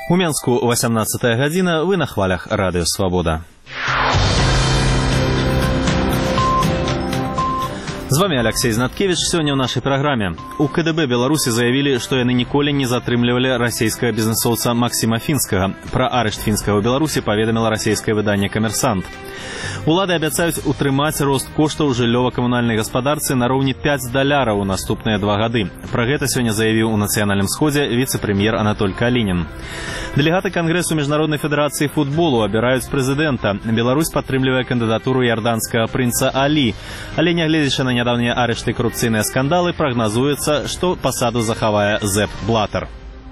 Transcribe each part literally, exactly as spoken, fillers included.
У Менску восемнадцатая гадзіна, вы на хвалях радыё Свабода. З вами Алексей Знаткевич. Сегодня в нашей программе. У КДБ Беларуси заявили, что яны ніколі не затрымлівалі расійскага бізнесоўца Максима Фінскага. Про арышт Фінскага ў Беларусі паведаміла расійскае выданне «Камерсант». Улады абяцаюць утрымаць рост коштаў жыллёва-камунальнай гаспадарцы на роўні пяць даляраў у наступныя два гады. Пра гэта сёння заявіў у нацыянальным сходзе віцэ-прэм'ер Анатоль Калінін. Дэлегаты Кангрэсу Міжнароднай федэрацыі футболу абіраюць прэзідэнта. Беларусь падтрымлівае кандыдатуру ярданскага прынца Алі. Але нягледзячы на нядаўнія арышты і карупцыйныя скандалы, прагназуецца, што пасаду захавае Зэп Блатар.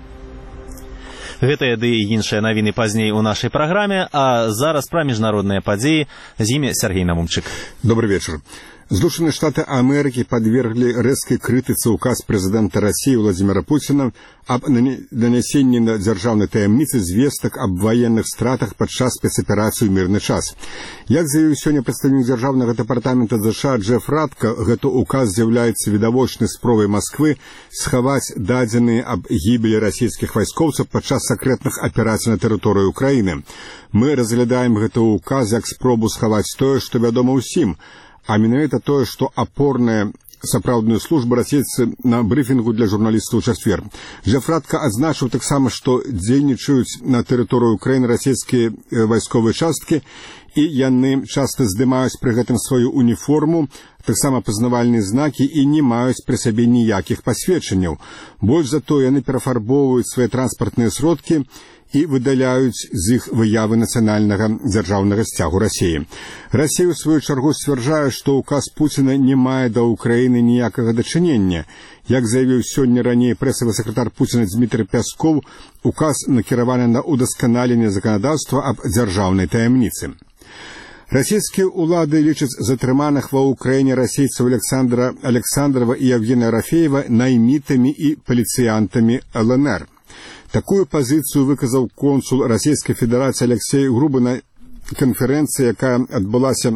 Гэтыя ды і іншыя навіны пазней у нашай праграме, а зараз пра міжнародныя падзеі. З імі Сергей Навумчык. Добрый вечер. Злучаныя Штаты Амерыкі падверглі рэзкай крытыцы ўказ прэзідэнта Расіі Владзіміра Пуціна аб нанясенні на дзяржаўнай таямніцы звестак аб ваенных стратах падчас спецаперацыі ў мірны час. Як заявіў сёння прадстаўнік дзяржаўнага дэпартамента ЗША Джеф Радка, гэты ўказ з'яўляецца відавочнай спробай Масквы схаваць дадзеныя аб гібелі расійскіх вайскоўцаў падчас сакрэтных аперацый на тэрыторыі Украіны. Мы разглядаем гэты ўказ як спробу схаваць тое, што вядома ўсім, а менавіта тое, што апорная сапраўдную службу расейцы на брыфінгу для журналістаў у чацвер. Джеф Радка адзначыў таксама, што дзейнічаюць на тэрыторыі Украіны расійскія вайсковыя часткі, і яны часта здымаюць пры гэтым сваю уніформу, таксама пазнавальныя знакі, і не маюць пры сабе ніякіх пасведчанняў. Больш за то, яны перафарбоўваюць свае транспартныя сродкі і выдаляюць з іх выявы нацыянальнага дзяржаўнага сцягу Расіі. Расія, у сваю чаргу, сцвярджае, што ўказ Пуціна не мае да Украіны ніякага дачынення. Як заявіў сёння раней прэсавы сакратар Пуціна Дмітрый Пяскоў, указ накіраваны на ўдасканаленне заканадаўства аб дзяржаўнай таямніцы. Расійскія ўлады лічаць затрыманых ва ўкраіне расейцаў Александра Александрова і Евгения Рафеева наймітамі і паліцыянтамі эл эн эр. Такую пазіцыю выказаў консул Расійскай Федэрацыі Алексей Грубы на канферэнцыі, якая адбылася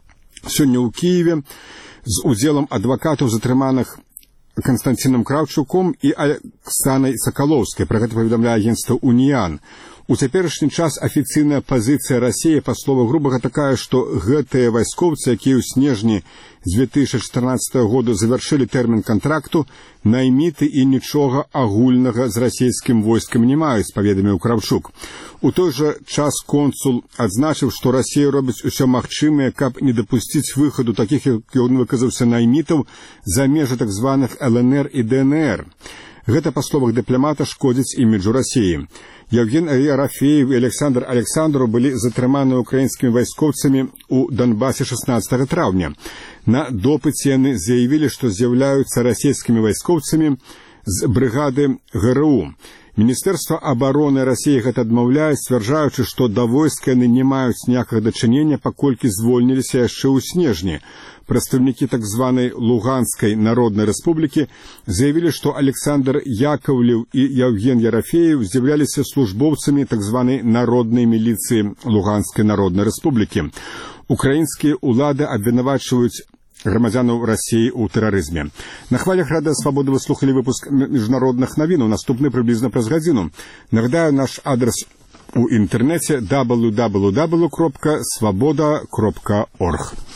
сёння ў Кіеве з удзелам адвакатаў затрыманых Константином Кравчуком і Оксанай Сакалоўскай. Пра гэта паведамляе агенцтва «Уніян». У цяперашні час афіцыйная пазіцыя Расіі, па словах Грубага, такая, што гэтыя вайскоўцы, якія ў снежні две тысячи чатырнаццатага году завяршылі тэрмін кантракту, найміты і нічога агульнага з расійскім войскам не маюць, паведаміў Кравчук. У той жа час консул адзначыў, што Расія робіць усё магчымае, каб не дапусціць выхаду такіх, як ён выказаўся, наймітаў за межы так званых эл эн эр і дэ эн эр. Гэта, па словах дыпламата, шкодзіць іміджу Расіі. Евгений Рафеев і Александр Александров былі затрыманы украінскімі вайскоўцамі ў Донбасе шестнадцатага траўня. На допыце яны заявілі, што з'яўляюцца расійскімі вайскоўцамі з брыгады гэ рэ у. Міністэрства абароны Расіі гэта адмаўляе, сцвярджаючы, што да войска яны не маюць ніякага дачынення, паколькі звольніліся яшчэ ў снежні. Прадстаўнікі так званай Луганскай народнай рэспублікі заявілі, што Александр Яковлев і Евген Ерафеев з'яўляліся службоўцамі так званай народнай міліцыі Луганскай народнай рэспублікі. Украінскія ўлады абвінавачваюць грамадзянаў Расіі ў тэрарызме. На хвалях радыё Свабода вы слухалі выпуск міжнародных навінаў, наступны прыблізна праз гадзіну. Нагадаю, наш адрес у інтэрнэце дабл ю дабл ю дабл ю крапка свабода крапка орг.